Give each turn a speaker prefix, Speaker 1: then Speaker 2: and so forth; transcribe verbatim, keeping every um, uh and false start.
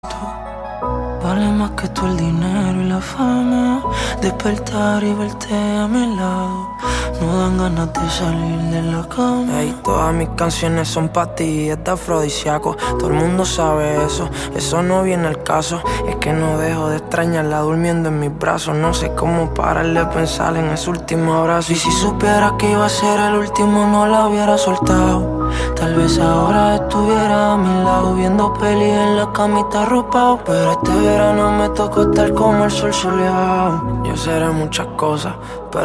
Speaker 1: Vale más que tú el dinero y la fama. Despertar y verte a mi lado no dan ganas de salir de la cama.
Speaker 2: Ey, todas mis canciones son pa' ti, es de afrodisíaco. Todo el mundo sabe eso, eso no viene al caso. Es que no dejo de extrañarla durmiendo en mis brazos. No sé cómo parar de pensar en ese último abrazo.
Speaker 1: Y si supiera que iba a ser el último no la hubiera soltado. Tal vez ahora estuviera a mi lado viendo peli en la camita arropado. Pero este verano me tocó estar como el sol soleado.
Speaker 2: Yo seré muchas cosas, pero